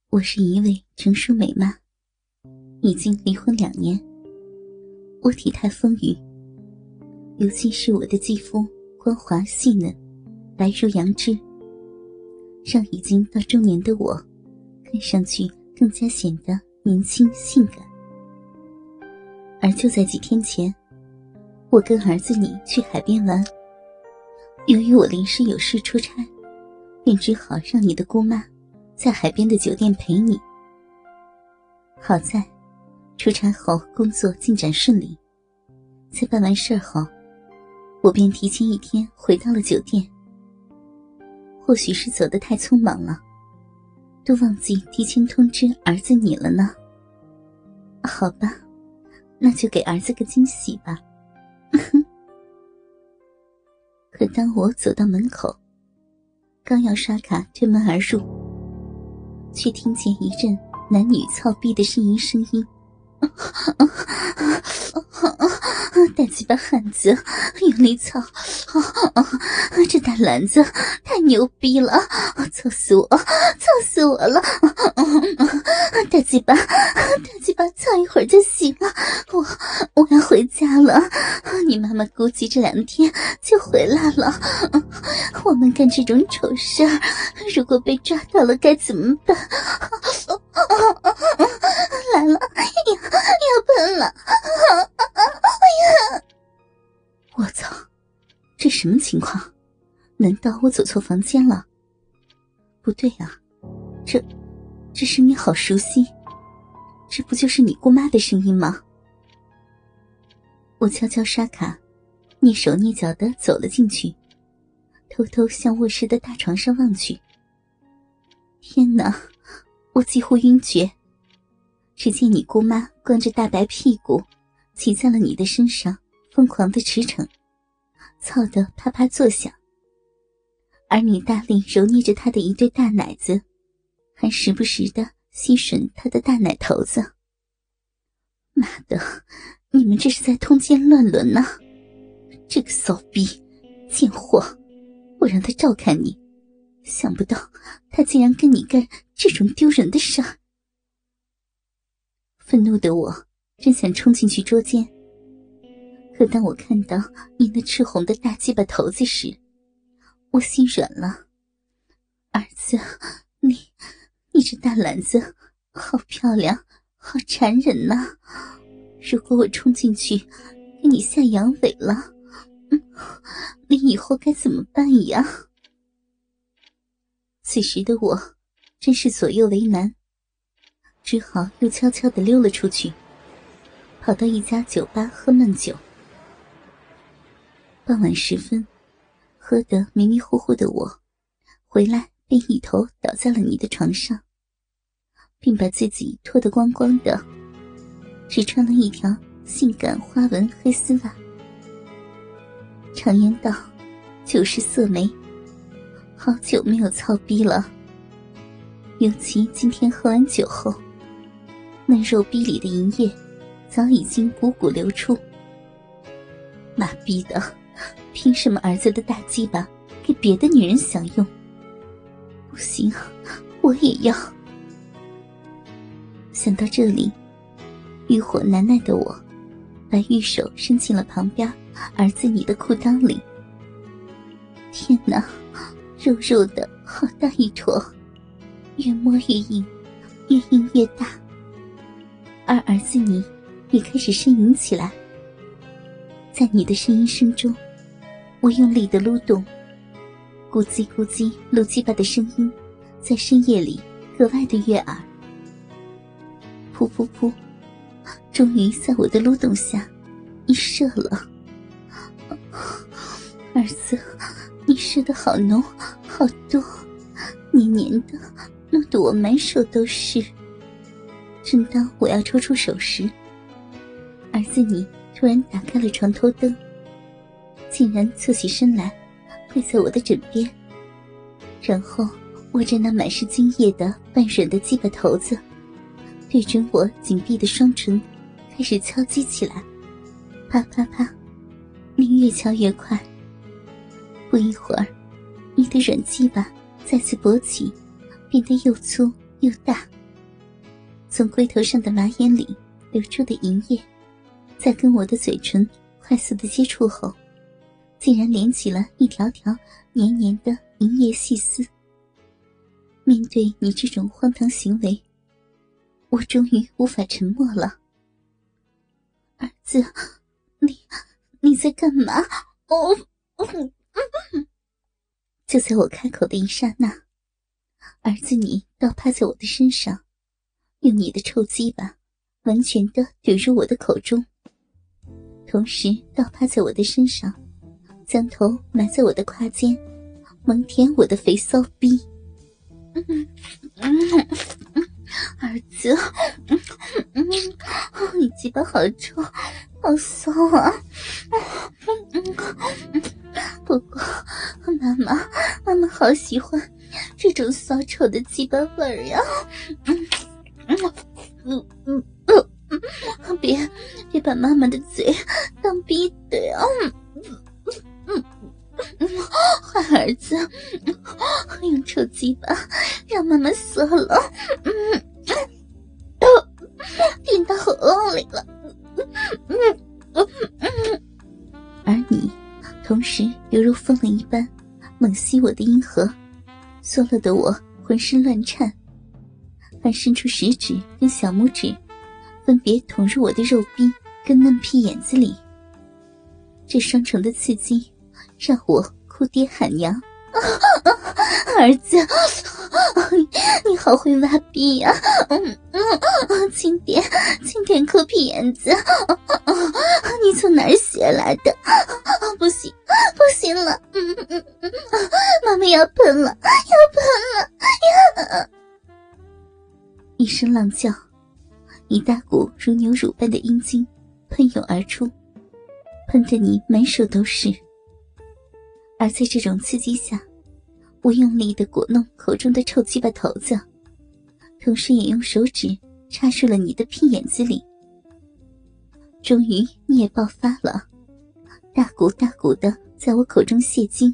我是一位成熟美妈，已经离婚2年。我体态丰腴，尤其是我的肌肤光滑细嫩，白如羊脂，让已经到中年的我看上去更加显得年轻性感。而就在几天前，我跟儿子你去海边玩，由于我临时有事出差，便只好让你的姑妈在海边的酒店陪你。好在出差后工作进展顺利，在办完事后，我便提前1天回到了酒店。或许是走得太匆忙了，都忘记提前通知儿子你了呢。好吧，那就给儿子个惊喜吧。可当我走到门口，刚要刷卡推门而入，却听见一阵男女操逼的呻吟声音。大鸡巴汉子用力操，这大篮子太牛逼了，操死我，操死我了。大鸡巴操一会儿就行了，我要回家了，你妈妈估计这2天就回来了。我们干这种丑事儿，如果被抓到了该怎么办？来了，要喷了。我操，这什么情况？难道我走错房间了？不对啊，这声音好熟悉，这不就是你姑妈的声音吗？我悄悄刷卡，蹑手蹑脚地走了进去，偷偷向卧室的大床上望去。天哪，我几乎晕厥。只见你姑妈光着大白屁股骑在了你的身上，疯狂地驰骋，操得啪啪作响。而你大力揉捏着她的一对大奶子，还时不时地吸吮她的大奶头子。妈的，你们这是在通奸乱伦呢！这个骚逼贱货，我让他照看你，想不到他竟然跟你干这种丢人的事儿。愤怒的我真想冲进去捉奸，可当我看到你那赤红的大鸡巴头子时，我心软了。儿子，你这大篮子好漂亮，好缠人呐！如果我冲进去给你下阳痿了，你以后该怎么办呀？此时的我真是左右为难，只好又悄悄地溜了出去，跑到一家酒吧喝闷酒。傍晚时分，喝得迷迷糊糊的我回来便一头倒在了你的床上，并把自己脱得光光的，只穿了一条性感花纹黑丝袜。常言道，酒是色媒，好久没有操逼了，尤其今天喝完酒后，嫩肉逼里的银液早已经汩汩流出。妈逼的，凭什么儿子的大鸡巴给别的女人享用？不行，我也要。想到这里，欲火难耐的我把玉手伸进了旁边儿子你的裤裆里。天哪，肉肉的好大一坨，越摸越硬，越硬越大。而儿子你也开始呻吟起来。在你的呻吟声中，我用力地撸动，咕叽咕叽露鸡巴的声音在深夜里格外的悦耳。噗噗噗，终于在我的撸动下你射了。儿子，你射得好浓好多，黏黏的弄得我满手都是。正当我要抽出手时，儿子你突然打开了床头灯，竟然侧起身来跪在我的枕边，然后握着那满是精液的半软的鸡巴头子，对准我紧闭的双唇开始敲击起来。啪啪啪，你越敲越快。不一会儿，你的软鸡巴再次勃起，变得又粗又大， 从龟头上的马眼里流出的银液，在跟我的嘴唇快速的接触后，竟然连起了一条条黏黏的银液细丝。面对你这种荒唐行为，我终于无法沉默了。儿子，你在干嘛？就在我开口的一刹那，儿子你倒趴在我的身上，用你的臭鸡巴完全地怼入我的口中，同时倒趴在我的身上，将头埋在我的胯间，猛舔我的肥骚逼。儿子，你鸡巴好臭，好骚啊！不过妈妈好喜欢这种骚臭的鸡巴味儿呀！别把妈妈的嘴当逼的呀！坏儿子，用臭鸡巴让妈妈射了，顶到喉咙里了。而你同时犹如疯了一般猛吸我的阴核，缩了的我浑身乱颤，还伸出食指跟小拇指分别捅入我的肉壁跟嫩屁眼子里。这双重的刺激让我哭爹喊娘。儿子，你好会挖逼呀！轻点抠屁眼子，你从哪儿学来的？不行了，妈妈要喷了！一声浪叫，一大股如牛乳般的阴茎喷涌而出，喷得你满手都是。而在这种刺激下，我用力地裹弄口中的臭鸡巴头子，同时也用手指插入了你的屁眼子里。终于你也爆发了，大股的在我口中泄精。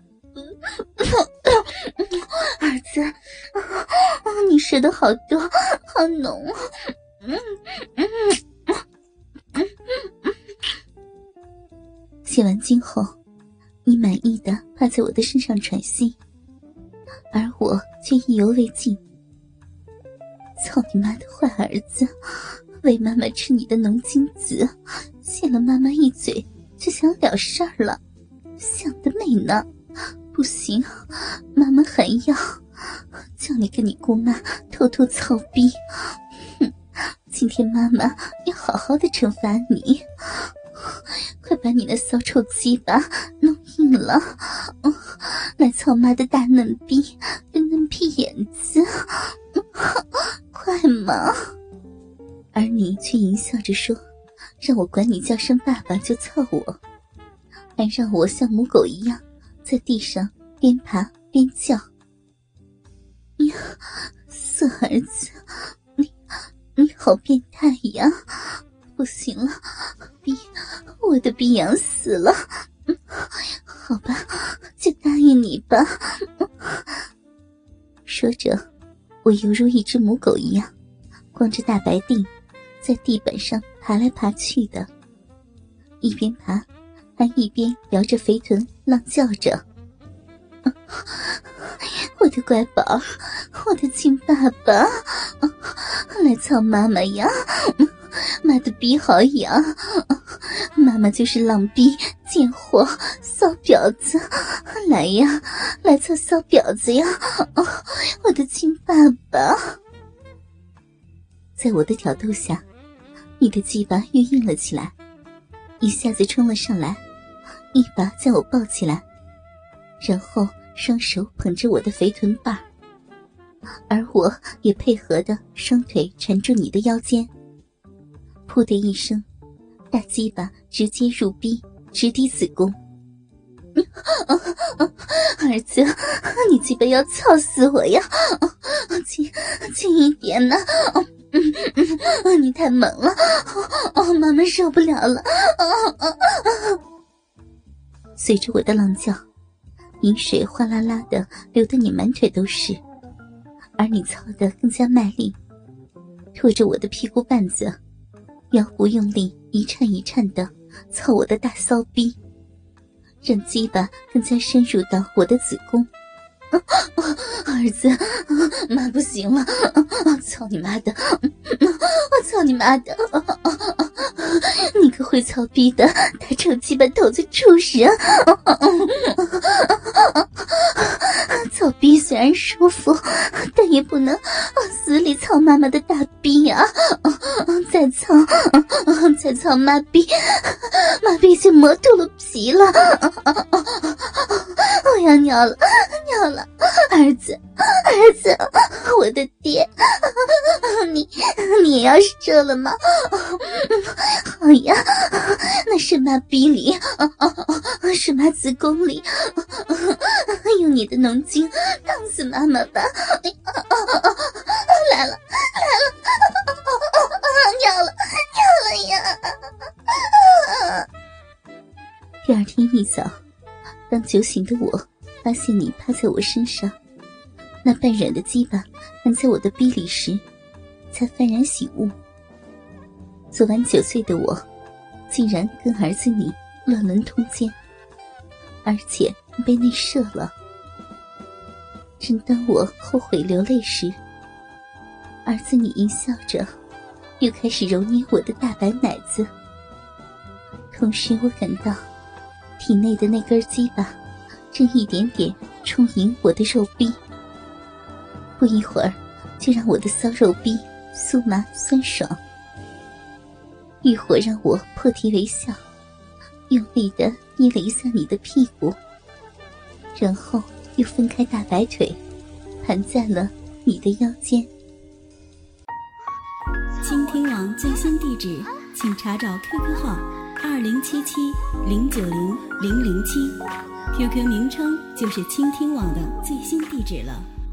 儿子，你射得好多好浓。泄完精后，你满意的趴在我的身上喘息，而我却意犹未尽。操你妈的坏儿子，喂妈妈吃你的浓精子，谢了妈妈一嘴就想了事儿了，想得美呢！不行，妈妈还要叫你跟你姑妈偷偷操逼。今天妈妈要好好的惩罚你，快把你的骚臭鸡巴弄硬了，来操妈的大嫩逼跟嫩屁眼子，快嘛！而你却淫笑着说，让我管你叫声爸爸就操我，还让我像母狗一样在地上边爬边叫。呀，色儿子，你好变态呀！不行了，我的逼痒死了。好吧，就答应你吧。说着，我犹如一只母狗一样，光着大白腚，在地板上爬来爬去的，一边爬还一边摇着肥臀浪叫着。我的乖宝，我的亲爸爸，来操妈妈呀！妈的逼好痒，妈妈就是浪逼贱货骚婊子，来呀，来操骚婊子呀！我的亲爸爸。在我的挑逗下，你的鸡巴又硬了起来，一下子冲了上来，一把将我抱起来，然后双手捧着我的肥臀瓣，而我也配合的双腿缠住你的腰间。噗的一声，大鸡巴直接入逼，直抵子宫。儿子，你鸡巴要操死我呀！轻一点呢！你太猛了！妈妈受不了了！随着我的浪叫，饮水哗啦啦的流得你满腿都是，而你操得更加卖力， 拖着我的屁股绊子，腰部用力一颤一颤地操我的大骚逼，让鸡巴更加深入到我的子宫。儿子，妈不行了，操你妈的，我操你妈的，你个会操逼的大臭鸡巴头子畜生！操逼虽然舒服，但也不能死里操妈妈的大逼啊！再操妈逼，妈逼已经磨秃了皮了！我要尿了，儿子，我的爹，你也要射了吗？好呀，那是妈逼里，是妈子宫里，用你的浓精烫死妈妈吧！来了，尿了呀！第二天一早，当酒醒的我发现你趴在我身上，那半软的鸡巴含在我的逼里时，才幡然醒悟。昨晚9岁的我，竟然跟儿子你乱伦通奸，而且被内射了。正当我后悔流泪时，儿子你一笑着，又开始揉捏我的大白奶子。同时我感到体内的那根鸡巴正一点点充盈我的肉壁，不一会儿就让我的骚肉壁酥麻酸爽。欲火让我破涕为笑，用力地捏了一下你的屁股，然后又分开大白腿盘在了你的腰间。 倾听网最新地址，请查找 QQ 号2077090007，QQ 名称就是倾听网的最新地址了。